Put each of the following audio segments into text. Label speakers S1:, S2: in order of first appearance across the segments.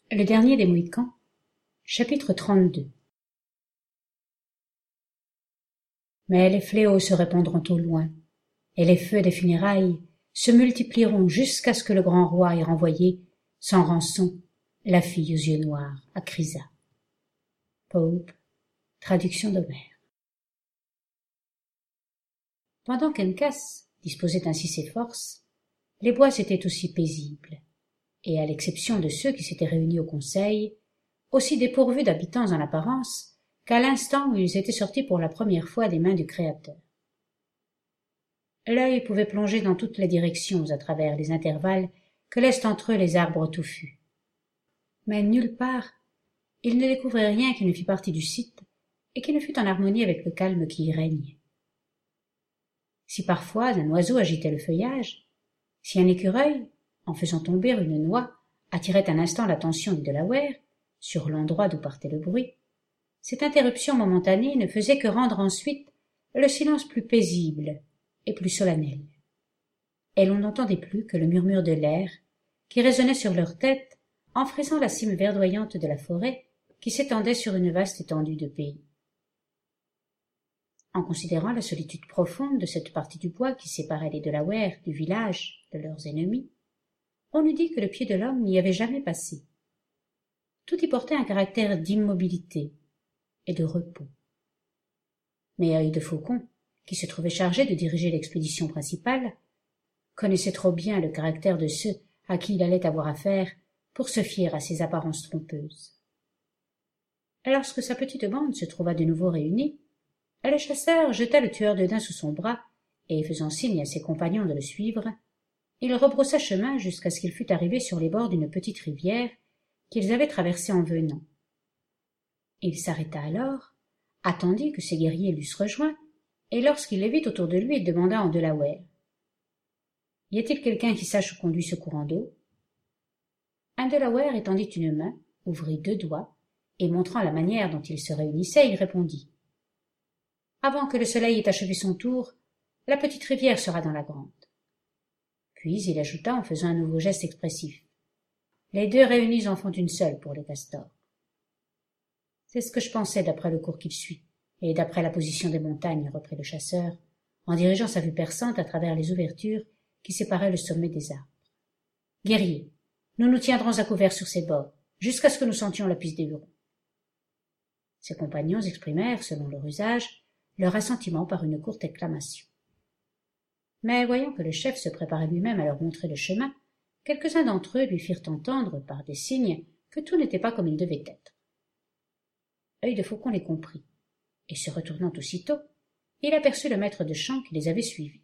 S1: Le dernier des Mohicans, chapitre 32. Mais les fléaux se répandront au loin, et les feux des funérailles se multiplieront jusqu'à ce que le grand roi ait renvoyé, sans rançon, la fille aux yeux noirs à Chrysa. Pope, traduction d'Homère. Pendant qu'Encas disposait ainsi ses forces, les bois étaient aussi paisibles, et à l'exception de ceux qui s'étaient réunis au conseil, aussi dépourvus d'habitants en apparence qu'à l'instant où ils étaient sortis pour la première fois des mains du Créateur. L'œil pouvait plonger dans toutes les directions à travers les intervalles que laissent entre eux les arbres touffus. Mais nulle part, il ne découvrait rien qui ne fît partie du site et qui ne fût en harmonie avec le calme qui y régnait. Si parfois un oiseau agitait le feuillage, si un écureuil, en faisant tomber une noix, attirait un instant l'attention du Delaware sur l'endroit d'où partait le bruit, cette interruption momentanée ne faisait que rendre ensuite le silence plus paisible et plus solennel. Et l'on n'entendait plus que le murmure de l'air qui résonnait sur leur tête en frisant la cime verdoyante de la forêt qui s'étendait sur une vaste étendue de pays. En considérant la solitude profonde de cette partie du bois qui séparait les Delawares du village de leurs ennemis, on eût dit que le pied de l'homme n'y avait jamais passé. Tout y portait un caractère d'immobilité et de repos. Mais Œil de Faucon, qui se trouvait chargé de diriger l'expédition principale, connaissait trop bien le caractère de ceux à qui il allait avoir affaire pour se fier à ces apparences trompeuses. Lorsque sa petite bande se trouva de nouveau réunie, le chasseur jeta le tueur de daims sous son bras, et, faisant signe à ses compagnons de le suivre, il rebroussa chemin jusqu'à ce qu'il fût arrivé sur les bords d'une petite rivière qu'ils avaient traversée en venant. Il s'arrêta alors, attendit que ses guerriers l'eussent rejoint, et lorsqu'il les vit autour de lui, il demanda en Delaware. « Y a-t-il quelqu'un qui sache où conduit ce courant d'eau » Un Delaware étendit une main, ouvrit 2 doigts, et montrant la manière dont ils se réunissaient, il répondit. « Avant que le soleil ait achevé son tour, la petite rivière sera dans la grande. » Puis il ajouta en faisant un nouveau geste expressif. « Les 2 réunis en font une seule pour les castors. » C'est ce que je pensais d'après le cours qu'il suit, et d'après la position des montagnes, reprit le chasseur, en dirigeant sa vue perçante à travers les ouvertures qui séparaient le sommet des arbres. Guerriers, nous nous tiendrons à couvert sur ces bords, jusqu'à ce que nous sentions la piste des Hurons. Ses compagnons exprimèrent, selon leur usage, leur assentiment par une courte exclamation. Mais voyant que le chef se préparait lui-même à leur montrer le chemin, quelques-uns d'entre eux lui firent entendre, par des signes, que tout n'était pas comme il devait être. Œil de Faucon les comprit, et se retournant aussitôt, il aperçut le maître de chant qui les avait suivis.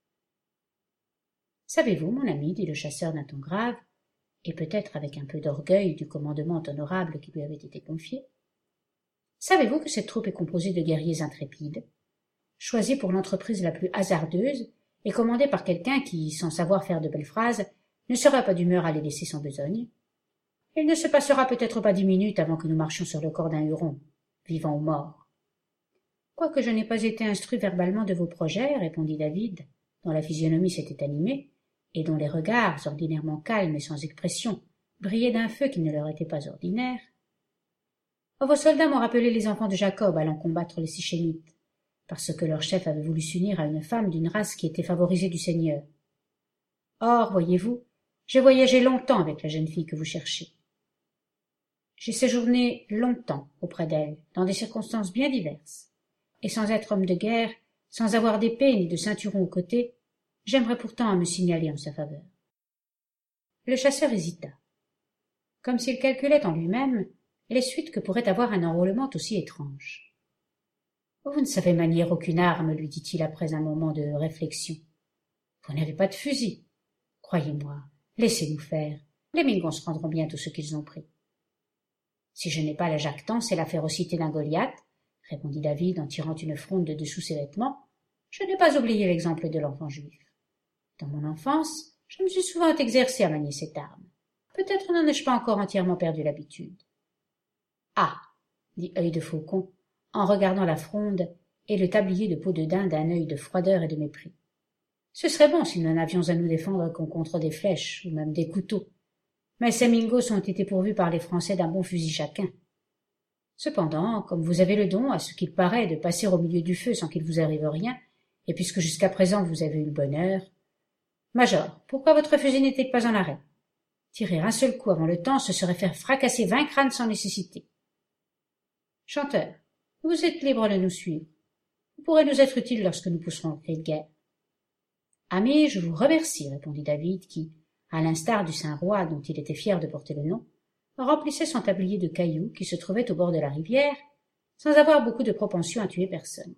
S1: « Savez-vous, mon ami, dit le chasseur d'un ton grave, et peut-être avec un peu d'orgueil du commandement honorable qui lui avait été confié, savez-vous que cette troupe est composée de guerriers intrépides, choisis pour l'entreprise la plus hasardeuse et commandés par quelqu'un qui, sans savoir faire de belles phrases, ne sera pas d'humeur à les laisser sans besogne? Il ne se passera peut-être pas 10 minutes avant que nous marchions sur le corps d'un Huron, vivant ou mort. » « Quoique je n'ai pas été instruit verbalement de vos projets, répondit David, dont la physionomie s'était animée, et dont les regards, ordinairement calmes et sans expression, brillaient d'un feu qui ne leur était pas ordinaire. Vos soldats m'ont rappelé les enfants de Jacob allant combattre les Sichémites, parce que leur chef avait voulu s'unir à une femme d'une race qui était favorisée du Seigneur. Or, voyez-vous, j'ai voyagé longtemps avec la jeune fille que vous cherchez. J'ai séjourné longtemps auprès d'elle, dans des circonstances bien diverses. Et sans être homme de guerre, sans avoir d'épée ni de ceinturon au côté, j'aimerais pourtant à me signaler en sa faveur. Le chasseur hésita, comme s'il calculait en lui-même les suites que pourrait avoir un enrôlement aussi étrange. « Vous ne savez manier aucune arme, lui dit-il après un moment de réflexion. Vous n'avez pas de fusil. Croyez-moi, laissez-nous faire. Les Mingons rendront bientôt ce qu'ils ont pris. Si je n'ai pas la jactance et la férocité d'un Goliath, répondit David en tirant une fronde de dessous ses vêtements, je n'ai pas oublié l'exemple de l'enfant juif. Dans mon enfance, je me suis souvent exercé à manier cette arme. Peut-être n'en ai-je pas encore entièrement perdu l'habitude. Ah, dit Œil de Faucon, en regardant la fronde et le tablier de peau de daim d'un œil de froideur et de mépris. Ce serait bon si nous n'avions à nous défendre qu'en contre des flèches ou même des couteaux. Mais ces mingos ont été pourvus par les Français d'un bon fusil chacun. Cependant, comme vous avez le don, à ce qu'il paraît, de passer au milieu du feu sans qu'il vous arrive rien, et puisque jusqu'à présent vous avez eu le bonheur... Major, pourquoi votre fusil n'était pas en arrêt? Tirer un seul coup avant le temps, ce serait faire fracasser 20 crânes sans nécessité. Chanteur, vous êtes libre de nous suivre. Vous pourrez nous être utile lorsque nous pousserons le cri de guerre. Ami, je vous remercie, répondit David, qui, à l'instar du Saint-Roi dont il était fier de porter le nom, remplissait son tablier de cailloux qui se trouvait au bord de la rivière, sans avoir beaucoup de propension à tuer personne.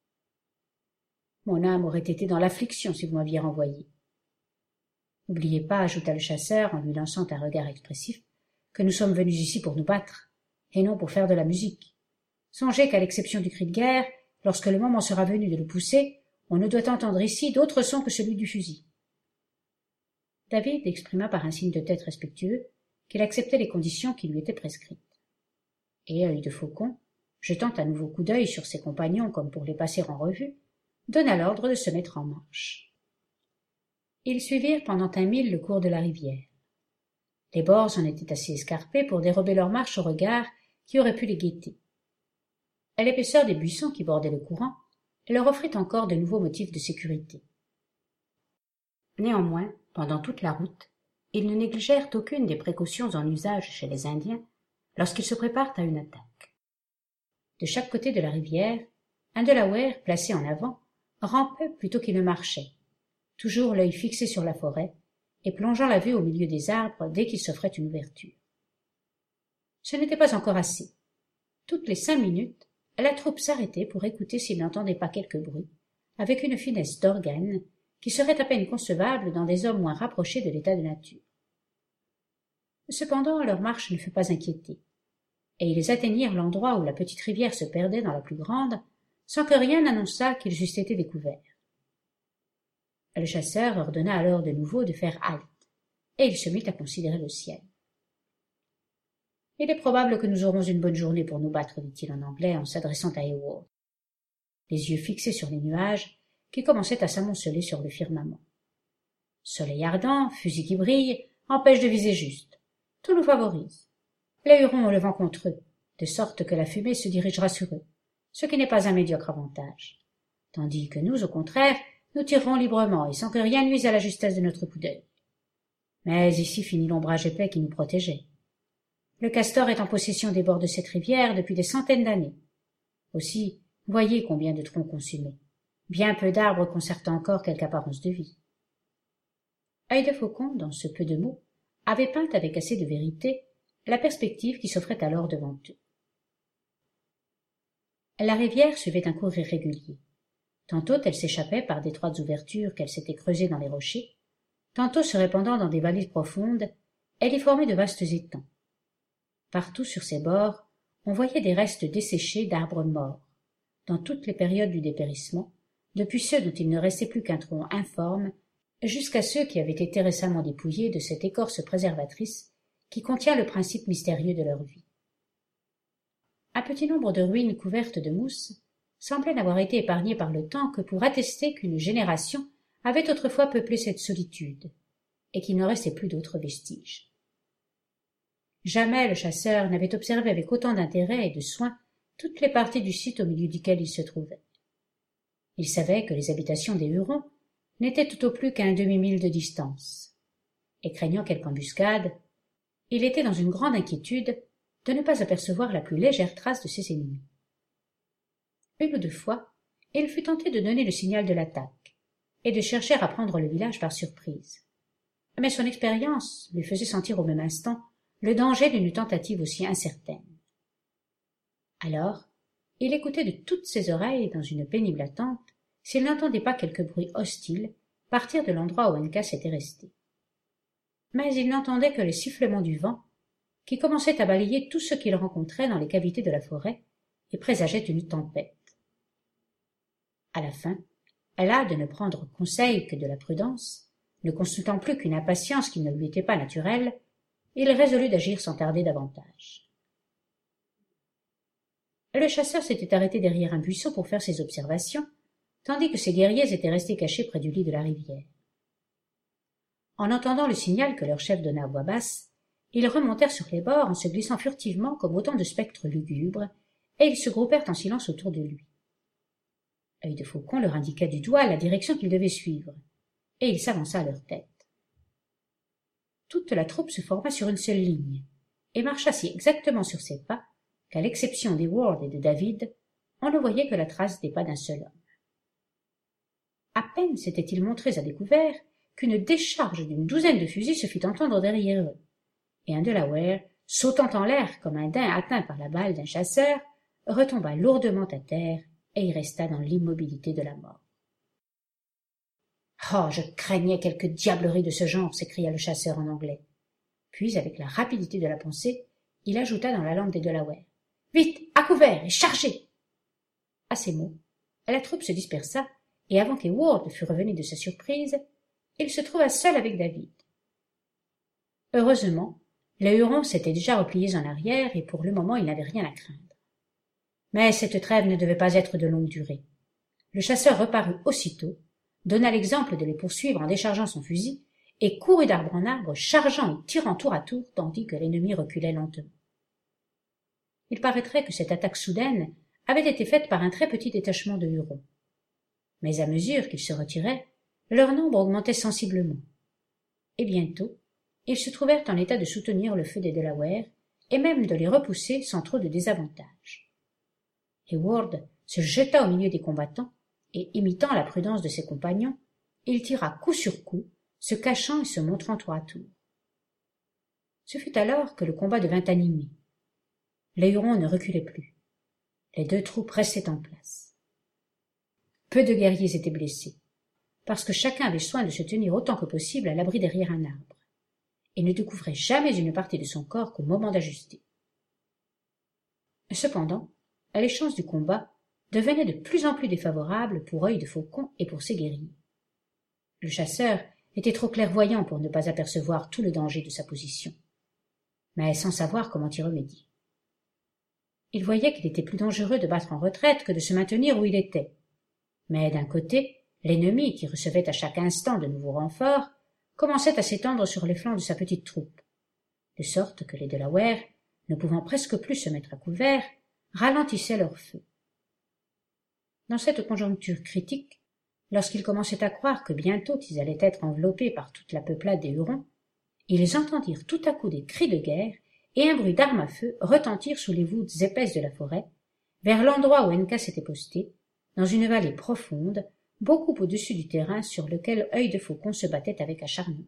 S1: Mon âme aurait été dans l'affliction si vous m'aviez renvoyé. N'oubliez pas, ajouta le chasseur en lui lançant un regard expressif, que nous sommes venus ici pour nous battre, et non pour faire de la musique. Songez qu'à l'exception du cri de guerre, lorsque le moment sera venu de le pousser, on ne doit entendre ici d'autre son que celui du fusil. David exprima par un signe de tête respectueux qu'il acceptait les conditions qui lui étaient prescrites. Et Œil de Faucon, jetant un nouveau coup d'œil sur ses compagnons comme pour les passer en revue, donna l'ordre de se mettre en marche. Ils suivirent pendant un mille le cours de la rivière. Les bords en étaient assez escarpés pour dérober leur marche au regard qui aurait pu les guetter. L'épaisseur des buissons qui bordaient le courant leur offrit encore de nouveaux motifs de sécurité. Néanmoins, pendant toute la route, ils ne négligèrent aucune des précautions en usage chez les Indiens lorsqu'ils se préparent à une attaque. De chaque côté de la rivière, un Delaware, placé en avant, rampait plutôt qu'il ne marchait, toujours l'œil fixé sur la forêt et plongeant la vue au milieu des arbres dès qu'il s'offrait une ouverture. Ce n'était pas encore assez. Toutes les 5 minutes, la troupe s'arrêtait pour écouter s'il n'entendait pas quelque bruit, avec une finesse d'organe qui serait à peine concevable dans des hommes moins rapprochés de l'état de nature. Cependant, leur marche ne fut pas inquiétée, et ils atteignirent l'endroit où la petite rivière se perdait dans la plus grande, sans que rien n'annonçât qu'ils eussent été découverts. Le chasseur ordonna alors de nouveau de faire halte, et il se mit à considérer le ciel. « Il est probable que nous aurons une bonne journée pour nous battre, dit-il en anglais en s'adressant à Heyward, les yeux fixés sur les nuages qui commençaient à s'amonceler sur le firmament. Soleil ardent, fusil qui brille, empêche de viser juste. Tout nous favorise. Les Hurons ont le vent contre eux, de sorte que la fumée se dirigera sur eux, ce qui n'est pas un médiocre avantage. Tandis que nous, au contraire, nous tirerons librement et sans que rien nuise à la justesse de notre coup d'œil. Mais ici finit l'ombrage épais qui nous protégeait. Le castor est en possession des bords de cette rivière depuis des centaines d'années. Aussi, voyez combien de troncs consumés. Bien peu d'arbres conservent encore quelque apparence de vie. Œil de Faucon, dans ce peu de mots, avait peint avec assez de vérité la perspective qui s'offrait alors devant eux. La rivière suivait un cours irrégulier. Tantôt elle s'échappait par d'étroites ouvertures qu'elle s'était creusées dans les rochers, tantôt se répandant dans des vallées profondes, elle y formait de vastes étangs. Partout sur ses bords, on voyait des restes desséchés d'arbres morts, dans toutes les périodes du dépérissement, depuis ceux dont il ne restait plus qu'un tronc informe, jusqu'à ceux qui avaient été récemment dépouillés de cette écorce préservatrice qui contient le principe mystérieux de leur vie. Un petit nombre de ruines couvertes de mousse semblaient n'avoir été épargnées par le temps que pour attester qu'une génération avait autrefois peuplé cette solitude, et qu'il n'en restait plus d'autres vestiges. Jamais le chasseur n'avait observé avec autant d'intérêt et de soin toutes les parties du site au milieu duquel il se trouvait. Il savait que les habitations des Hurons n'étaient tout au plus qu'à un demi-mille de distance, et craignant quelque embuscade, il était dans une grande inquiétude de ne pas apercevoir la plus légère trace de ses ennemis. Une ou deux fois, il fut tenté de donner le signal de l'attaque, et de chercher à prendre le village par surprise. Mais son expérience lui faisait sentir au même instant le danger d'une tentative aussi incertaine. Alors, il écoutait de toutes ses oreilles, dans une pénible attente, s'il n'entendait pas quelque bruit hostile partir de l'endroit où Uncas était resté. Mais il n'entendait que le sifflement du vent, qui commençait à balayer tout ce qu'il rencontrait dans les cavités de la forêt et présageait une tempête. À la fin, là de ne prendre conseil que de la prudence, ne consultant plus qu'une impatience qui ne lui était pas naturelle, il résolut d'agir sans tarder davantage. Le chasseur s'était arrêté derrière un buisson pour faire ses observations, tandis que ses guerriers étaient restés cachés près du lit de la rivière. En entendant le signal que leur chef donna à voix basse, Ils remontèrent sur les bords en se glissant furtivement comme autant de spectres lugubres, et ils se groupèrent en silence autour de lui. Œil de Faucon leur indiqua du doigt la direction qu'ils devaient suivre, et il s'avança à leur tête. Toute la troupe se forma sur une seule ligne, et marcha si exactement sur ses pas qu'à l'exception d'Heyward et de David, on ne voyait que la trace des pas d'un seul homme. À peine s'étaient-ils montrés à découvert qu'une décharge d'une douzaine de fusils se fit entendre derrière eux, et un Delaware, sautant en l'air comme un daim atteint par la balle d'un chasseur, retomba lourdement à terre et y resta dans l'immobilité de la mort. « Oh, je craignais quelque diablerie de ce genre !» s'écria le chasseur en anglais. Puis, avec la rapidité de la pensée, il ajouta dans la langue des Delaware. « Vite, à couvert et chargez !» À ces mots, la troupe se dispersa, et avant qu'Heyward fût revenu de sa surprise, il se trouva seul avec David. Heureusement, les Hurons s'étaient déjà repliés en arrière, et pour le moment il n'avait rien à craindre. Mais cette trêve ne devait pas être de longue durée. Le chasseur reparut aussitôt, donna l'exemple de les poursuivre en déchargeant son fusil, et courut d'arbre en arbre, chargeant et tirant tour à tour, tandis que l'ennemi reculait lentement. Il paraîtrait que cette attaque soudaine avait été faite par un très petit détachement de Hurons. Mais à mesure qu'ils se retiraient, leur nombre augmentait sensiblement. Et bientôt, ils se trouvèrent en état de soutenir le feu des Delaware, et même de les repousser sans trop de désavantage. Heyward se jeta au milieu des combattants, et, imitant la prudence de ses compagnons, il tira coup sur coup, se cachant et se montrant tour à tour. Ce fut alors que le combat devint animé. Les Hurons ne reculaient plus. Les deux troupes restaient en place. Peu de guerriers étaient blessés, parce que chacun avait soin de se tenir autant que possible à l'abri derrière un arbre, et ne découvrait jamais une partie de son corps qu'au moment d'ajuster. Cependant, les chances du combat devenaient de plus en plus défavorables pour Œil de Faucon et pour ses guerriers. Le chasseur était trop clairvoyant pour ne pas apercevoir tout le danger de sa position, mais sans savoir comment y remédier. Il voyait qu'il était plus dangereux de battre en retraite que de se maintenir où il était. Mais d'un côté, l'ennemi, qui recevait à chaque instant de nouveaux renforts, commençait à s'étendre sur les flancs de sa petite troupe, de sorte que les Delaware, ne pouvant presque plus se mettre à couvert, ralentissaient leur feu. Dans cette conjoncture critique, lorsqu'ils commençaient à croire que bientôt ils allaient être enveloppés par toute la peuplade des Hurons, ils entendirent tout à coup des cris de guerre et un bruit d'armes à feu retentir sous les voûtes épaisses de la forêt, vers l'endroit où Uncas s'était posté, dans une vallée profonde, beaucoup au-dessus du terrain sur lequel Œil de Faucon se battait avec acharnement.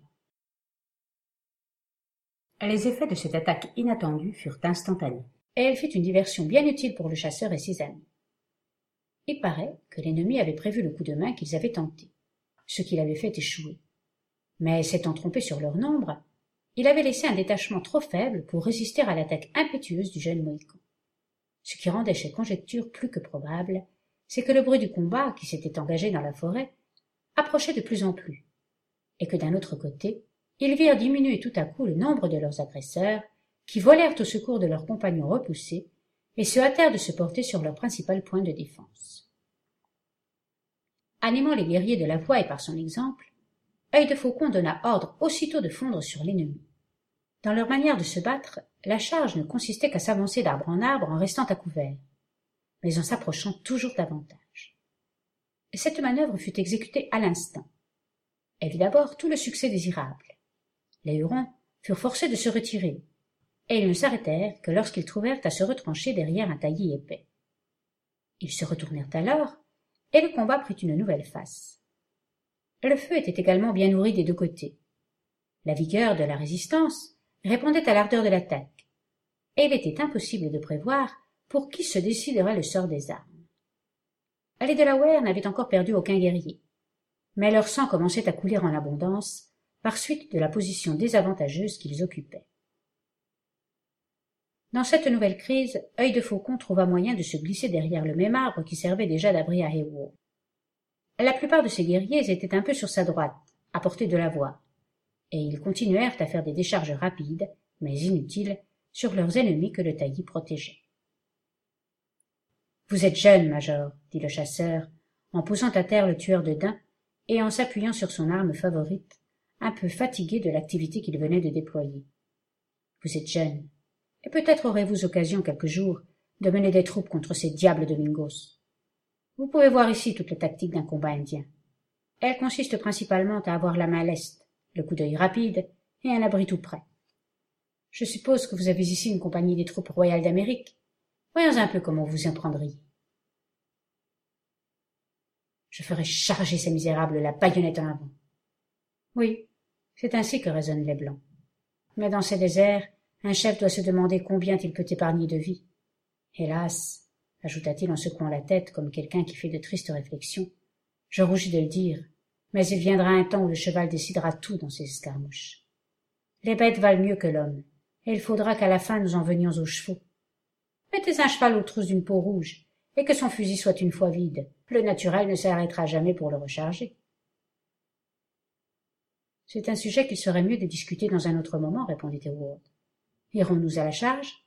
S1: Les effets de cette attaque inattendue furent instantanés, et elle fit une diversion bien utile pour le chasseur et ses amis. Il paraît que l'ennemi avait prévu le coup de main qu'ils avaient tenté, ce qui l'avait fait échouer. Mais s'étant trompé sur leur nombre, il avait laissé un détachement trop faible pour résister à l'attaque impétueuse du jeune Mohican. Ce qui rendait cette conjecture plus que probable, c'est que le bruit du combat, qui s'était engagé dans la forêt, approchait de plus en plus, et que d'un autre côté, ils virent diminuer tout à coup le nombre de leurs agresseurs, qui volèrent au secours de leurs compagnons repoussés, et se hâtèrent de se porter sur leur principal point de défense. Animant les guerriers de la voix et par son exemple, Œil de Faucon donna ordre aussitôt de fondre sur l'ennemi. Dans leur manière de se battre, la charge ne consistait qu'à s'avancer d'arbre en arbre en restant à couvert, mais en s'approchant toujours davantage. Et cette manœuvre fut exécutée à l'instant. Elle eut d'abord tout le succès désirable. Les Hurons furent forcés de se retirer, et ils ne s'arrêtèrent que lorsqu'ils trouvèrent à se retrancher derrière un taillis épais. Ils se retournèrent alors, et le combat prit une nouvelle face. Le feu était également bien nourri des deux côtés. La vigueur de la résistance répondait à l'ardeur de l'attaque, et il était impossible de prévoir pour qui se déciderait le sort des armes. Les Delaware n'avaient encore perdu aucun guerrier, mais leur sang commençait à couler en abondance par suite de la position désavantageuse qu'ils occupaient. Dans cette nouvelle crise, Œil de Faucon trouva moyen de se glisser derrière le même arbre qui servait déjà d'abri à Heyward. La plupart de ses guerriers étaient un peu sur sa droite, à portée de la voix, et ils continuèrent à faire des décharges rapides, mais inutiles, sur leurs ennemis que le taillis protégeait. « Vous êtes jeune, Major, » dit le chasseur, en posant à terre le tueur de daims et en s'appuyant sur son arme favorite, un peu fatigué de l'activité qu'il venait de déployer. « Vous êtes jeune, et peut-être aurez-vous occasion quelque jour de mener des troupes contre ces diables de Mingos. Vous pouvez voir ici toute la tactique d'un combat indien. Elle consiste principalement à avoir la main leste, le coup d'œil rapide et un abri tout prêt. Je suppose que vous avez ici une compagnie des troupes royales d'Amérique. Voyons un peu comment vous y en prendriez. Je ferai charger ces misérables la baïonnette en avant. Oui, c'est ainsi que raisonnent les Blancs. Mais dans ces déserts, un chef doit se demander combien il peut épargner de vies. Hélas, ajouta-t-il en secouant la tête comme quelqu'un qui fait de tristes réflexions, je rougis de le dire, mais il viendra un temps où le cheval décidera tout dans ces escarmouches. Les bêtes valent mieux que l'homme, et il faudra qu'à la fin nous en venions aux chevaux. Mettez un cheval aux trousses d'une peau rouge, et que son fusil soit une fois vide. Le naturel ne s'arrêtera jamais pour le recharger. C'est un sujet qu'il serait mieux de discuter dans un autre moment, répondit Heyward. Irons-nous à la charge?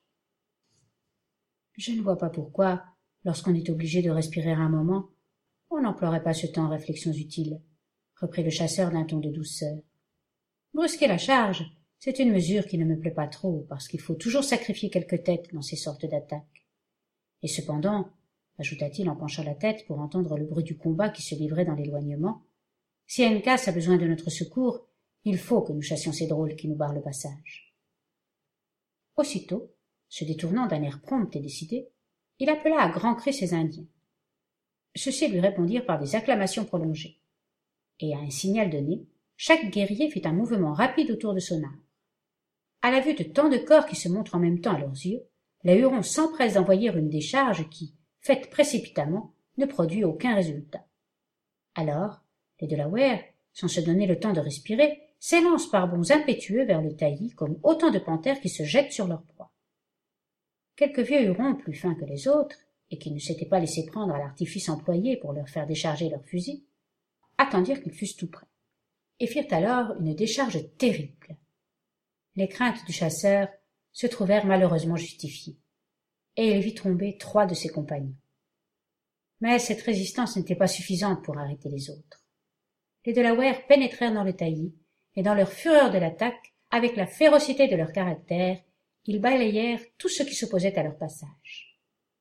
S1: Je ne vois pas pourquoi, lorsqu'on est obligé de respirer un moment, on n'emploierait pas ce temps en réflexions utiles, reprit le chasseur d'un ton de douceur. Brusquer la charge, c'est une mesure qui ne me plaît pas trop, parce qu'il faut toujours sacrifier quelques têtes dans ces sortes d'attaques. Et cependant, ajouta-t-il en penchant la tête pour entendre le bruit du combat qui se livrait dans l'éloignement, si Uncas a besoin de notre secours, il faut que nous chassions ces drôles qui nous barrent le passage. Aussitôt, se détournant d'un air prompt et décidé, il appela à grands cris ses Indiens. Ceux-ci lui répondirent par des acclamations prolongées. Et à un signal donné, chaque guerrier fit un mouvement rapide autour de son arme. À la vue de tant de corps qui se montrent en même temps à leurs yeux, les Hurons s'empressent d'envoyer une décharge qui, faite précipitamment, ne produit aucun résultat. Alors, les Delawares, sans se donner le temps de respirer, s'élancent par bonds impétueux vers le taillis comme autant de panthères qui se jettent sur leur proie. Quelques vieux Hurons plus fins que les autres, et qui ne s'étaient pas laissés prendre à l'artifice employé pour leur faire décharger leurs fusils, attendirent qu'ils fussent tout prêts, et firent alors une décharge terrible. Les craintes du chasseur se trouvèrent malheureusement justifiées, et il vit tomber 3 de ses compagnons. Mais cette résistance n'était pas suffisante pour arrêter les autres. Les Delawares pénétrèrent dans le taillis, et dans leur fureur de l'attaque, avec la férocité de leur caractère, ils balayèrent tout ce qui s'opposait à leur passage.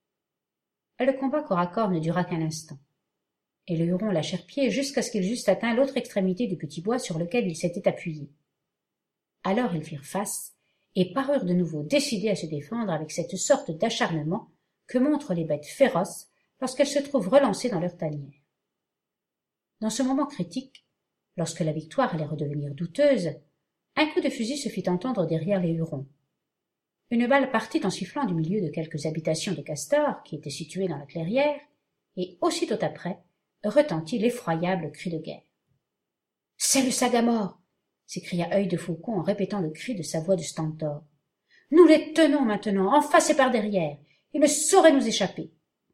S1: Le combat corps à corps ne dura qu'un instant, et les Hurons lâchèrent pied jusqu'à ce qu'ils eussent atteint l'autre extrémité du petit bois sur lequel ils s'étaient appuyés. Alors ils firent face, et parurent de nouveau décidés à se défendre avec cette sorte d'acharnement que montrent les bêtes féroces lorsqu'elles se trouvent relancées dans leur tanière. Dans ce moment critique, lorsque la victoire allait redevenir douteuse, un coup de fusil se fit entendre derrière les Hurons. Une balle partit en sifflant du milieu de quelques habitations de castors qui étaient situées dans la clairière, et aussitôt après retentit l'effroyable cri de guerre. « C'est le Sagamore !» s'écria Œil de Faucon en répétant le cri de sa voix de stentor. « Nous les tenons maintenant, en face et par derrière. Ils ne sauraient nous échapper. »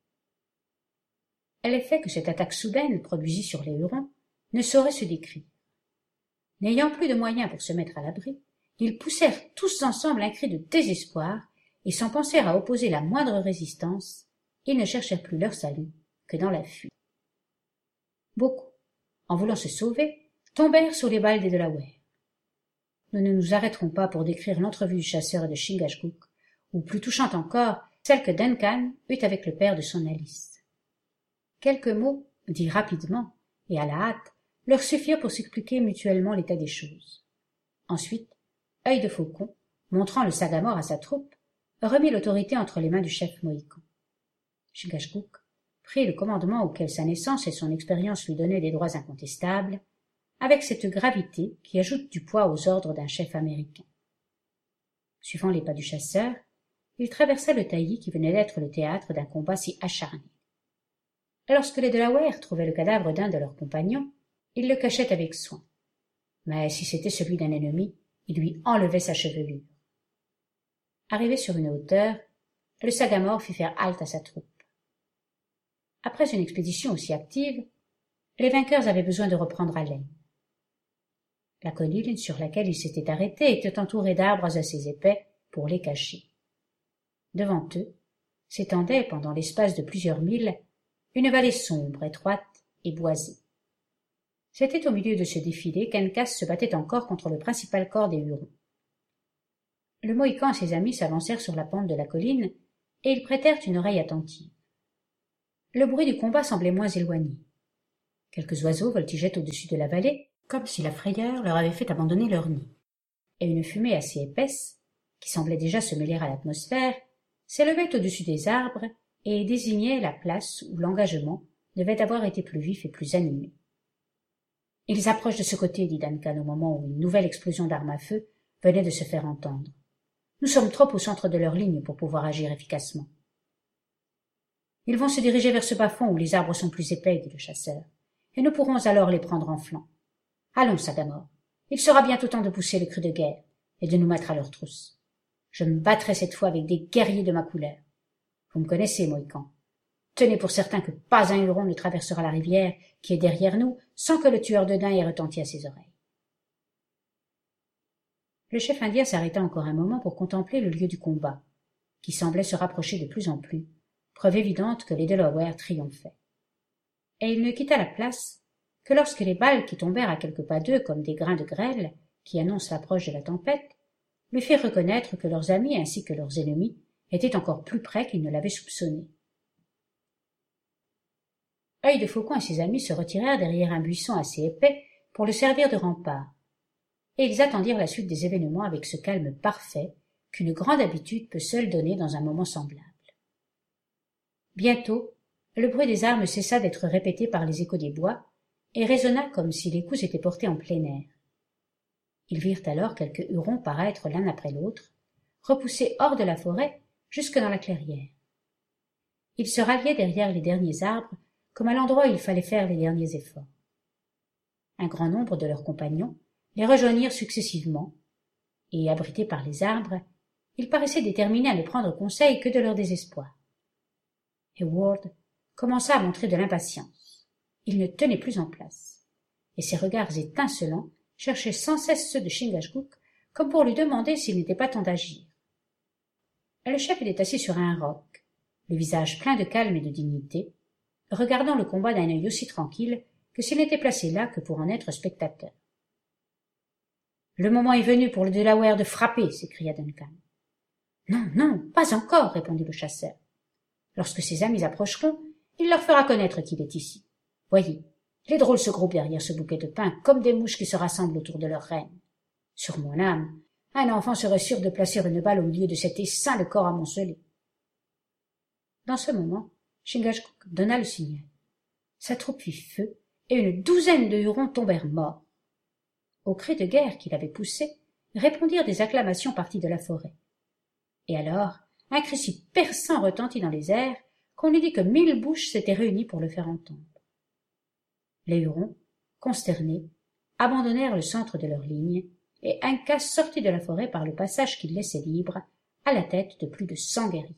S1: L'effet que cette attaque soudaine produisit sur les Hurons ne saurait se décrire. N'ayant plus de moyens pour se mettre à l'abri, ils poussèrent tous ensemble un cri de désespoir, et sans penser à opposer la moindre résistance, ils ne cherchèrent plus leur salut que dans la fuite. Beaucoup, en voulant se sauver, tombèrent sous les balles des Delawares. Nous ne nous arrêterons pas pour décrire l'entrevue du chasseur et de Chingachgook, ou plus touchante encore, celle que Duncan eut avec le père de son Alice. Quelques mots, dits rapidement et à la hâte, leur suffirent pour s'expliquer mutuellement l'état des choses. Ensuite, Œil de Faucon, montrant le Sagamore à sa troupe, remit l'autorité entre les mains du chef mohican. Chingachgook prit le commandement auquel sa naissance et son expérience lui donnaient des droits incontestables, avec cette gravité qui ajoute du poids aux ordres d'un chef américain. Suivant les pas du chasseur, il traversa le taillis qui venait d'être le théâtre d'un combat si acharné. Lorsque les Delawares trouvaient le cadavre d'un de leurs compagnons, ils le cachaient avec soin. Mais si c'était celui d'un ennemi, ils lui enlevaient sa chevelure. Arrivé sur une hauteur, le Sagamore fit faire halte à sa troupe. Après une expédition aussi active, les vainqueurs avaient besoin de reprendre haleine. La colline sur laquelle ils s'étaient arrêtés était entourée d'arbres assez épais pour les cacher. Devant eux s'étendait, pendant l'espace de plusieurs milles, une vallée sombre, étroite et boisée. C'était au milieu de ce défilé qu'Uncas se battait encore contre le principal corps des Hurons. Le Mohican et ses amis s'avancèrent sur la pente de la colline, et ils prêtèrent une oreille attentive. Le bruit du combat semblait moins éloigné. Quelques oiseaux voltigeaient au-dessus de la vallée, comme si la frayeur leur avait fait abandonner leur nid, et une fumée assez épaisse, qui semblait déjà se mêler à l'atmosphère, s'élevait au-dessus des arbres et désignait la place où l'engagement devait avoir été plus vif et plus animé. « Ils approchent de ce côté, dit Duncan au moment où une nouvelle explosion d'armes à feu venait de se faire entendre. Nous sommes trop au centre de leur ligne pour pouvoir agir efficacement. Ils vont se diriger vers ce bas-fond où les arbres sont plus épais, dit le chasseur, et nous pourrons alors les prendre en flanc. Allons, Sagamore, il sera bientôt temps de pousser le cri de guerre et de nous mettre à leur trousse. Je me battrai cette fois avec des guerriers de ma couleur. Vous me connaissez, Mohican. Tenez pour certain que pas un Huron ne traversera la rivière qui est derrière nous sans que le tueur de daims ait retenti à ses oreilles. Le chef indien s'arrêta encore un moment pour contempler le lieu du combat, qui semblait se rapprocher de plus en plus, preuve évidente que les Delawares triomphaient. Et il ne quitta la place que lorsque les balles qui tombèrent à quelques pas d'eux comme des grains de grêle, qui annoncent l'approche de la tempête, lui firent reconnaître que leurs amis ainsi que leurs ennemis étaient encore plus près qu'ils ne l'avaient soupçonné. Œil de Faucon et ses amis se retirèrent derrière un buisson assez épais pour le servir de rempart, et ils attendirent la suite des événements avec ce calme parfait qu'une grande habitude peut seule donner dans un moment semblable. Bientôt, le bruit des armes cessa d'être répété par les échos des bois et résonna comme si les coups étaient portés en plein air. Ils virent alors quelques Hurons paraître l'un après l'autre, repoussés hors de la forêt jusque dans la clairière. Ils se ralliaient derrière les derniers arbres comme à l'endroit où il fallait faire les derniers efforts. Un grand nombre de leurs compagnons les rejoignirent successivement, et, abrités par les arbres, ils paraissaient déterminés à ne prendre conseil que de leur désespoir. Heyward commença à montrer de l'impatience. Il ne tenait plus en place, et ses regards étincelants cherchaient sans cesse ceux de Chingachgook, comme pour lui demander s'il n'était pas temps d'agir. Le chef était assis sur un roc, le visage plein de calme et de dignité, regardant le combat d'un œil aussi tranquille que s'il n'était placé là que pour en être spectateur. « Le moment est venu pour le Delaware de frapper, s'écria Duncan. « Non, non, pas encore, répondit le chasseur. Lorsque ses amis approcheront, il leur fera connaître qu'il est ici. Voyez, les drôles se groupent derrière ce bouquet de pins comme des mouches qui se rassemblent autour de leur reine. Sur mon âme, un enfant serait sûr de placer une balle au milieu de cet essaim de corps amoncelé. » Dans ce moment, Chingachgook donna le signal. Sa troupe fit feu, et une douzaine de Hurons tombèrent morts. Au cri de guerre qu'il avait poussé, répondirent des acclamations parties de la forêt. Et alors, un cri si perçant retentit dans les airs qu'on eût dit que 1000 bouches s'étaient réunies pour le faire entendre. Les Hurons, consternés, abandonnèrent le centre de leur ligne, et Uncas sortit de la forêt par le passage qu'il laissait libre, à la tête de plus de 100 guerriers.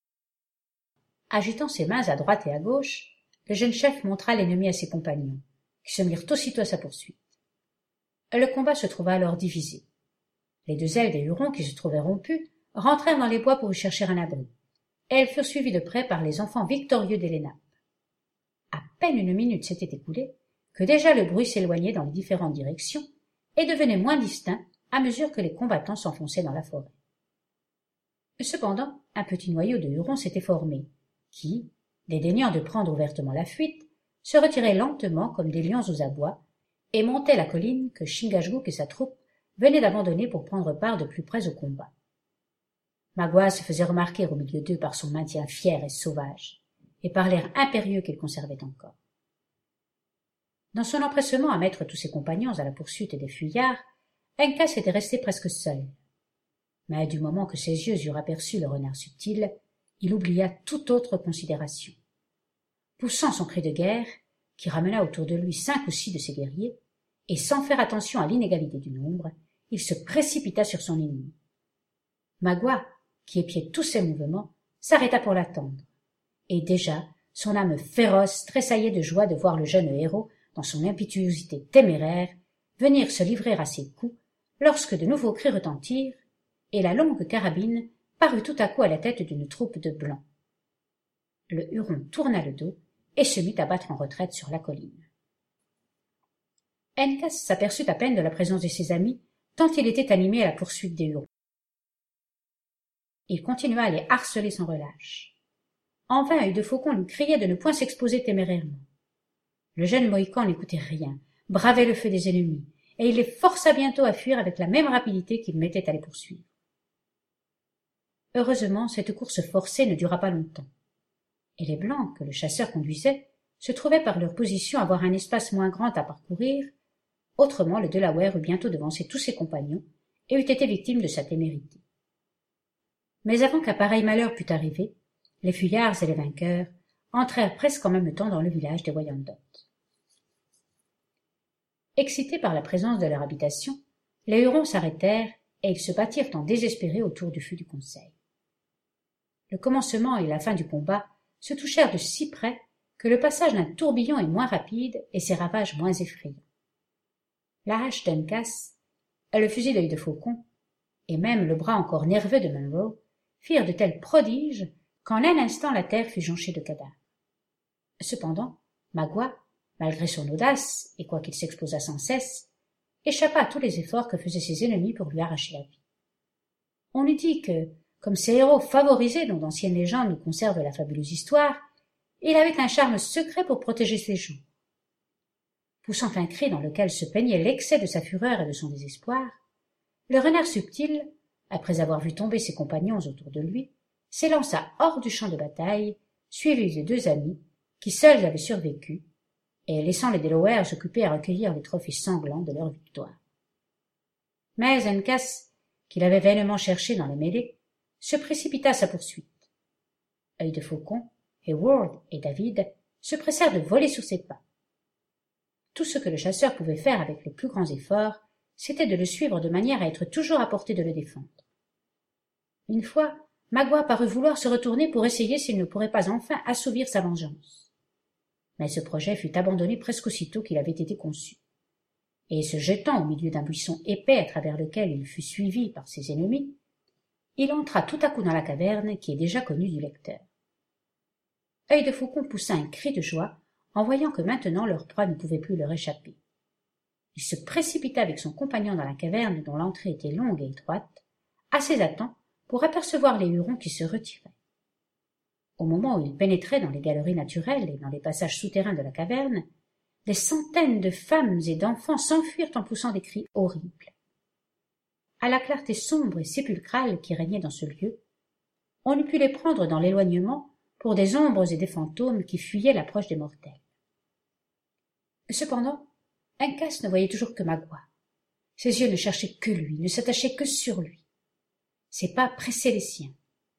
S1: Agitant ses mains à droite et à gauche, le jeune chef montra l'ennemi à ses compagnons, qui se mirent aussitôt à sa poursuite. Le combat se trouva alors divisé. Les deux ailes des Hurons qui se trouvaient rompues rentrèrent dans les bois pour y chercher un abri, et elles furent suivies de près par les enfants victorieux des Lenapes. À peine une minute s'était écoulée que déjà le bruit s'éloignait dans les différentes directions et devenait moins distinct à mesure que les combattants s'enfonçaient dans la forêt. Cependant, un petit noyau de Hurons s'était formé, qui, dédaignant de prendre ouvertement la fuite, se retirait lentement comme des lions aux abois et montait la colline que Chingachgook et sa troupe venaient d'abandonner pour prendre part de plus près au combat. Magua se faisait remarquer au milieu d'eux par son maintien fier et sauvage, et par l'air impérieux qu'il conservait encore. Dans son empressement à mettre tous ses compagnons à la poursuite des fuyards, Uncas était resté presque seul. Mais du moment que ses yeux eurent aperçu le renard subtil, il oublia toute autre considération. Poussant son cri de guerre, qui ramena autour de lui 5 ou 6 de ses guerriers, et sans faire attention à l'inégalité du nombre, il se précipita sur son ennemi. Magua, qui épiait tous ses mouvements, s'arrêta pour l'attendre, et déjà son âme féroce tressaillait de joie de voir le jeune héros, dans son impétuosité téméraire, venir se livrer à ses coups, lorsque de nouveaux cris retentirent, et la longue carabine parut tout à coup à la tête d'une troupe de blancs. Le Huron tourna le dos et se mit à battre en retraite sur la colline. Uncas s'aperçut à peine de la présence de ses amis, tant il était animé à la poursuite des Hurons. Il continua à les harceler sans relâche. En vain, Œil de Faucon lui criait de ne point s'exposer témérairement. Le jeune Mohican n'écoutait rien, bravait le feu des ennemis, et il les força bientôt à fuir avec la même rapidité qu'il mettait à les poursuivre. Heureusement, cette course forcée ne dura pas longtemps, et les Blancs, que le chasseur conduisait, se trouvaient par leur position avoir un espace moins grand à parcourir, autrement le Delaware eût bientôt devancé tous ses compagnons et eût été victime de sa témérité. Mais avant qu'un pareil malheur pût arriver, les fuyards et les vainqueurs entrèrent presque en même temps dans le village des Wyandottes. Excités par la présence de leur habitation, les Hurons s'arrêtèrent et ils se battirent en désespérés autour du feu du conseil. Le commencement et la fin du combat se touchèrent de si près que le passage d'un tourbillon est moins rapide et ses ravages moins effrayants. La hache d'Uncas, le fusil d'Œil de Faucon, et même le bras encore nerveux de Munro, firent de tels prodiges qu'en un instant la terre fut jonchée de cadavres. Cependant, Magua, malgré son audace, et quoiqu'il s'exposât sans cesse, échappa à tous les efforts que faisaient ses ennemis pour lui arracher la vie. On eût dit que, comme ces héros favorisés dont d'anciennes légendes nous conservent la fabuleuse histoire, il avait un charme secret pour protéger ses jours. Poussant un cri dans lequel se peignait l'excès de sa fureur et de son désespoir, le renard subtil, après avoir vu tomber ses compagnons autour de lui, s'élança hors du champ de bataille, suivi des deux amis, qui seuls avaient survécu, et laissant les Delawares occupés à recueillir les trophées sanglants de leur victoire. Mais Uncas, qu'il avait vainement cherché dans la mêlée, se précipita à sa poursuite. Œil de Faucon, Heyward et David se pressèrent de voler sur ses pas. Tout ce que le chasseur pouvait faire avec les plus grands efforts, c'était de le suivre de manière à être toujours à portée de le défendre. Une fois, Magua parut vouloir se retourner pour essayer s'il ne pourrait pas enfin assouvir sa vengeance. Mais ce projet fut abandonné presque aussitôt qu'il avait été conçu. Et se jetant au milieu d'un buisson épais à travers lequel il fut suivi par ses ennemis, il entra tout à coup dans la caverne qui est déjà connue du lecteur. Œil de Faucon poussa un cri de joie en voyant que maintenant leur proie ne pouvait plus leur échapper. Il se précipita avec son compagnon dans la caverne dont l'entrée était longue et étroite, assez à temps pour apercevoir les Hurons qui se retiraient. Au moment où ils pénétraient dans les galeries naturelles et dans les passages souterrains de la caverne, des centaines de femmes et d'enfants s'enfuirent en poussant des cris horribles. À la clarté sombre et sépulcrale qui régnait dans ce lieu, on eût pu les prendre dans l'éloignement pour des ombres et des fantômes qui fuyaient l'approche des mortels. Cependant, Uncas ne voyait toujours que Magua. Ses yeux ne cherchaient que lui, ne s'attachaient que sur lui. Ses pas pressaient les siens.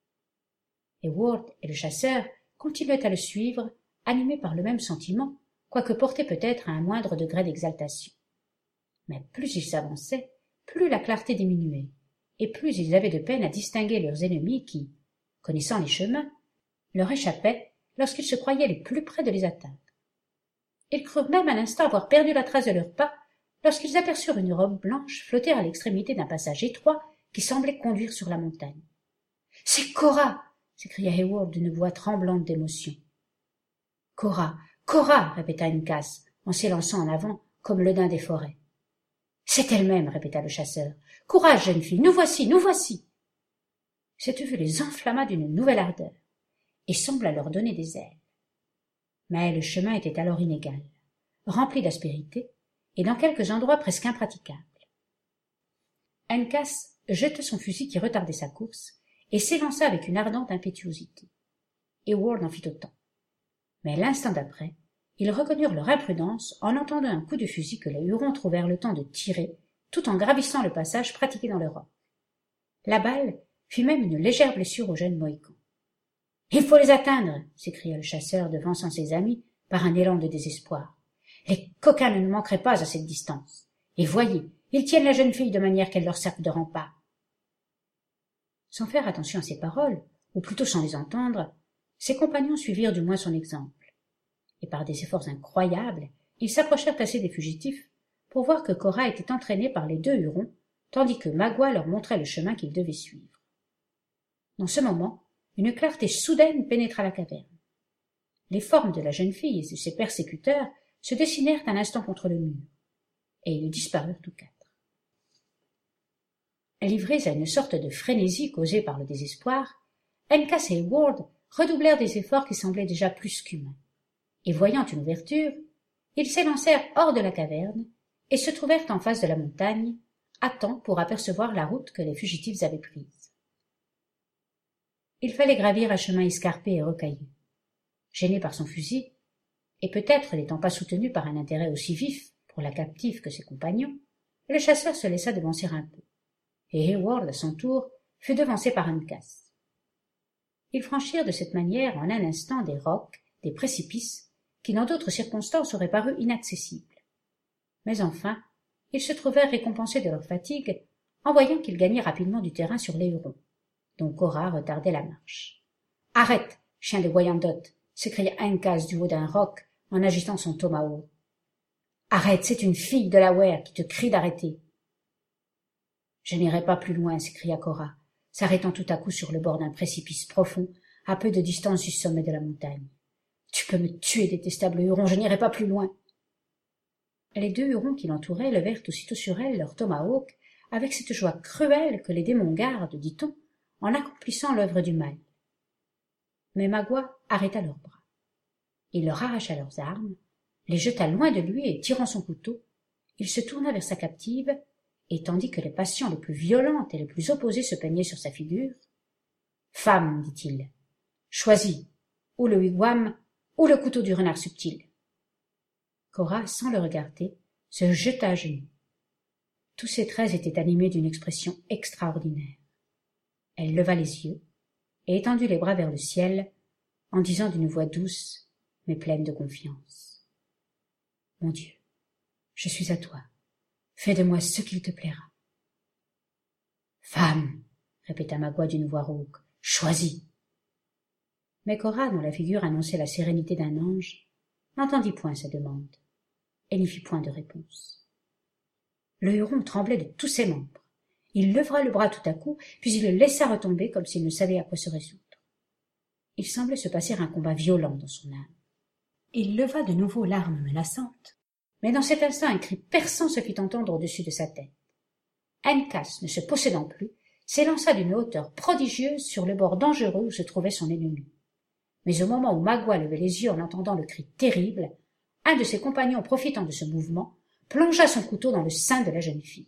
S1: Heyward et le chasseur continuaient à le suivre, animés par le même sentiment, quoique portés peut-être à un moindre degré d'exaltation. Mais plus ils s'avançaient, plus la clarté diminuait, et plus ils avaient de peine à distinguer leurs ennemis qui, connaissant les chemins, leur échappaient lorsqu'ils se croyaient les plus près de les atteindre. Ils crurent même un instant avoir perdu la trace de leurs pas lorsqu'ils aperçurent une robe blanche flotter à l'extrémité d'un passage étroit qui semblait conduire sur la montagne. « C'est Cora !» s'écria Heyward d'une voix tremblante d'émotion. « Cora, Cora !» répéta Uncas, en s'élançant en avant comme le daim des forêts. « C'est elle-même !» répéta le chasseur. « Courage, jeune fille, nous voici, nous voici !» Cette vue les enflamma d'une nouvelle ardeur et sembla leur donner des ailes. Mais le chemin était alors inégal, rempli d'aspérités et dans quelques endroits presque impraticables. Uncas jeta son fusil qui retardait sa course et s'élança avec une ardente impétuosité. Heyward en fit autant. Mais l'instant d'après, ils reconnurent leur imprudence en entendant un coup de fusil que les Hurons trouvèrent le temps de tirer, tout en gravissant le passage pratiqué dans leur roc. La balle fit même une légère blessure au jeune Mohican. « Il faut les atteindre !» s'écria le chasseur devançant ses amis par un élan de désespoir. « Les coquins ne nous manqueraient pas à cette distance. Et voyez, ils tiennent la jeune fille de manière qu'elle leur serve de rempart. » Sans faire attention à ses paroles, ou plutôt sans les entendre, ses compagnons suivirent du moins son exemple. Et par des efforts incroyables, ils s'approchèrent assez des fugitifs pour voir que Cora était entraînée par les deux Hurons, tandis que Magua leur montrait le chemin qu'ils devaient suivre. Dans ce moment, une clarté soudaine pénétra la caverne. Les formes de la jeune fille et de ses persécuteurs se dessinèrent un instant contre le mur, et ils disparurent tous quatre. Livrés à une sorte de frénésie causée par le désespoir, Uncas et Heyward redoublèrent des efforts qui semblaient déjà plus qu'humains. Et voyant une ouverture, ils s'élancèrent hors de la caverne et se trouvèrent en face de la montagne, à temps pour apercevoir la route que les fugitifs avaient prise. Il fallait gravir un chemin escarpé et rocailleux. Gêné par son fusil, et peut-être n'étant pas soutenu par un intérêt aussi vif pour la captive que ses compagnons, le chasseur se laissa devancer un peu, et Heyward, à son tour, fut devancé par Uncas. Ils franchirent de cette manière en un instant des rocs, des précipices, qui dans d'autres circonstances auraient paru inaccessibles. Mais enfin, ils se trouvèrent récompensés de leur fatigue en voyant qu'ils gagnaient rapidement du terrain sur les Hurons, dont Cora retardait la marche. « Arrête, chien de Wyandot !» s'écria Uncas du haut d'un roc en agitant son tomahawk. « Arrête, c'est une fille de la Delaware qui te crie d'arrêter. »« Je n'irai pas plus loin, » s'écria Cora, s'arrêtant tout à coup sur le bord d'un précipice profond, à peu de distance du sommet de la montagne. « Tu peux me tuer, détestable Huron, je n'irai pas plus loin. » Les deux Hurons qui l'entouraient levèrent aussitôt sur elle leur tomahawk, avec cette joie cruelle que les démons gardent, dit-on, en accomplissant l'œuvre du mal. Mais Magua arrêta leurs bras. Il leur arracha leurs armes, les jeta loin de lui et, tirant son couteau, il se tourna vers sa captive, et tandis que les passions les plus violentes et les plus opposées se peignaient sur sa figure, « Femme, dit-il, choisis, ou le wigwam, ou le couteau du renard subtil. » Cora, sans le regarder, se jeta à genoux. Tous ses traits étaient animés d'une expression extraordinaire. Elle leva les yeux et étendit les bras vers le ciel, en disant d'une voix douce, mais pleine de confiance. « Mon Dieu, je suis à toi. Fais de moi ce qu'il te plaira. »« Femme, répéta Magua d'une voix rauque, choisis. » Mais Cora, dont la figure annonçait la sérénité d'un ange, n'entendit point sa demande, et n'y fit point de réponse. Le Huron tremblait de tous ses membres. Il leva le bras tout à coup, puis il le laissa retomber comme s'il ne savait à quoi se résoudre. Il semblait se passer un combat violent dans son âme. Il leva de nouveau l'arme menaçante, mais dans cet instant un cri perçant se fit entendre au-dessus de sa tête. Uncas, ne se possédant plus, s'élança d'une hauteur prodigieuse sur le bord dangereux où se trouvait son ennemi. Mais au moment où Magua levait les yeux en entendant le cri terrible, un de ses compagnons, profitant de ce mouvement, plongea son couteau dans le sein de la jeune fille.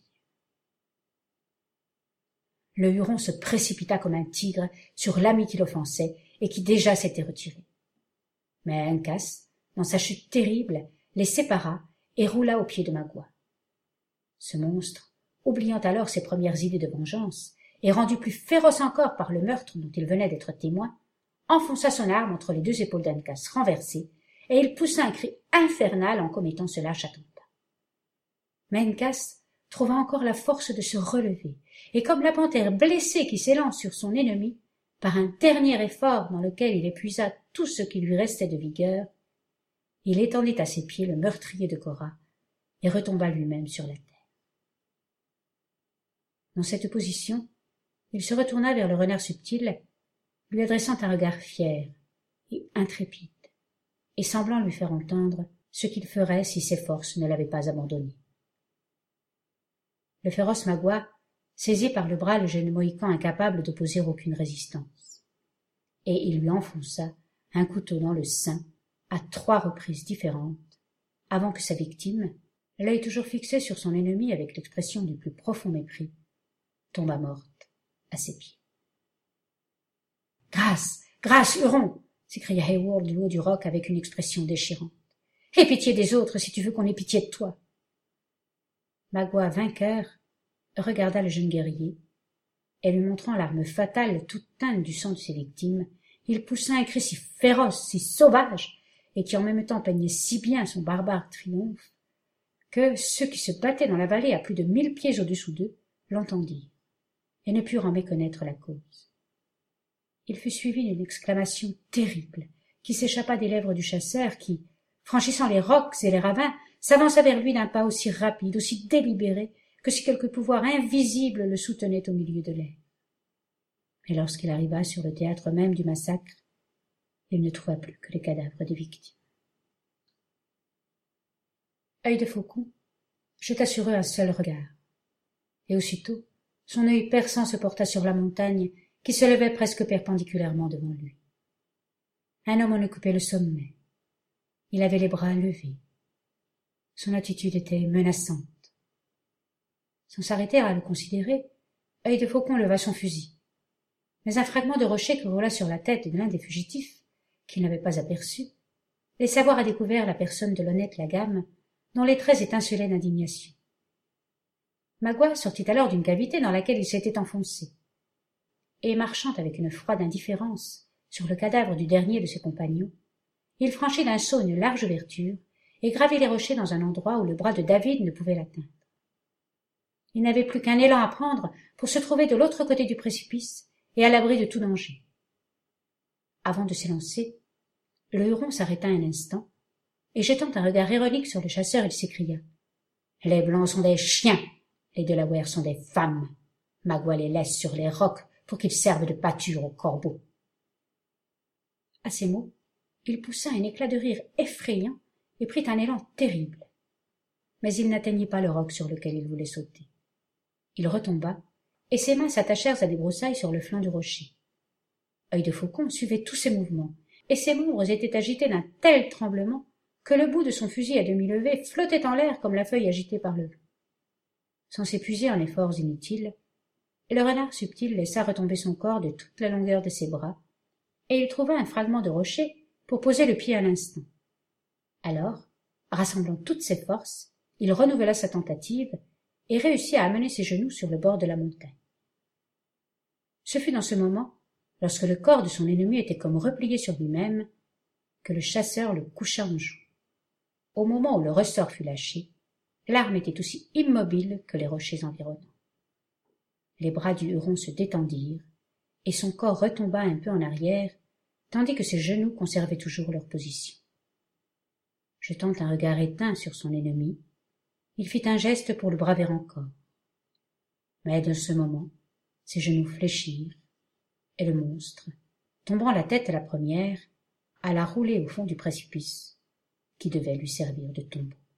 S1: Le Huron se précipita comme un tigre sur l'ami qui l'offensait et qui déjà s'était retiré. Mais Uncas, dans sa chute terrible, les sépara et roula aux pieds de Magua. Ce monstre, oubliant alors ses premières idées de vengeance, et rendu plus féroce encore par le meurtre dont il venait d'être témoin, enfonça son arme entre les deux épaules d'Uncas renversées, et il poussa un cri infernal en commettant ce lâche attentat. Mais Uncas trouva encore la force de se relever, et comme la panthère blessée qui s'élance sur son ennemi, par un dernier effort dans lequel il épuisa tout ce qui lui restait de vigueur, il étendit à ses pieds le meurtrier de Cora et retomba lui-même sur la terre. Dans cette position, il se retourna vers le renard subtil, lui adressant un regard fier et intrépide, et semblant lui faire entendre ce qu'il ferait si ses forces ne l'avaient pas abandonné. Le féroce Magua saisit par le bras le jeune Mohican incapable d'opposer aucune résistance, et il lui enfonça un couteau dans le sein à 3 reprises différentes, avant que sa victime, l'œil toujours fixé sur son ennemi avec l'expression du plus profond mépris, tomba morte à ses pieds. « Grâce, grâce, Huron !» s'écria Heyward du haut du roc avec une expression déchirante. « Aie pitié des autres si tu veux qu'on ait pitié de toi. » Magua, vainqueur, regarda le jeune guerrier, et lui montrant l'arme fatale toute teinte du sang de ses victimes, il poussa un cri si féroce, si sauvage, et qui en même temps peignait si bien son barbare triomphe, que ceux qui se battaient dans la vallée à plus de 1000 pieds au-dessous d'eux l'entendirent, et ne purent en méconnaître la cause. Il fut suivi d'une exclamation terrible, qui s'échappa des lèvres du chasseur qui, franchissant les rocs et les ravins, s'avança vers lui d'un pas aussi rapide, aussi délibéré, que si quelque pouvoir invisible le soutenait au milieu de l'air. Mais lorsqu'il arriva sur le théâtre même du massacre, il ne trouva plus que les cadavres des victimes. Œil de Faucon jeta sur eux un seul regard, et aussitôt Son œil perçant se porta sur la montagne qui se levait presque perpendiculairement devant lui. Un homme en occupait le sommet. Il avait les bras levés. Son attitude était menaçante. Sans s'arrêter à le considérer, Œil de Faucon leva son fusil. Mais un fragment de rocher qui roula sur la tête de l'un des fugitifs, qu'il n'avait pas aperçu, laissa voir à découvert la personne de l'honnête Lagamme, dont les traits étincelaient d'indignation. Magua sortit alors d'une cavité dans laquelle il s'était enfoncé, et marchant avec une froide indifférence sur le cadavre du dernier de ses compagnons, il franchit d'un saut une large ouverture et gravit les rochers dans un endroit où le bras de David ne pouvait l'atteindre. Il n'avait plus qu'un élan à prendre pour se trouver de l'autre côté du précipice et à l'abri de tout danger. Avant de s'élancer, le Huron s'arrêta un instant, et jetant un regard ironique sur le chasseur, il s'écria: « Les Blancs sont des chiens, les Delawares sont des femmes. Magua les laisse sur les rocs pour qu'ils servent de pâture aux corbeaux. » À ces mots, il poussa un éclat de rire effrayant et prit un élan terrible. Mais il n'atteignit pas le roc sur lequel il voulait sauter. Il retomba, et ses mains s'attachèrent à des broussailles sur le flanc du rocher. Œil de Faucon suivait tous ses mouvements, et ses membres étaient agités d'un tel tremblement que le bout de son fusil à demi levé flottait en l'air comme la feuille agitée par le vent. Sans s'épuiser en efforts inutiles, le renard subtil laissa retomber son corps de toute la longueur de ses bras, et il trouva un fragment de rocher pour poser le pied à l'instant. Alors, rassemblant toutes ses forces, il renouvela sa tentative et réussit à amener ses genoux sur le bord de la montagne. Ce fut dans ce moment, lorsque le corps de son ennemi était comme replié sur lui-même, que le chasseur le coucha en joue. Au moment où le ressort fut lâché, l'arme était aussi immobile que les rochers environnants. Les bras du Huron se détendirent, et son corps retomba un peu en arrière, tandis que ses genoux conservaient toujours leur position. Jetant un regard éteint sur son ennemi, il fit un geste pour le braver encore. Mais dans ce moment, ses genoux fléchirent, et le monstre, tombant la tête à la première, alla rouler au fond du précipice, qui devait lui servir de tombeau.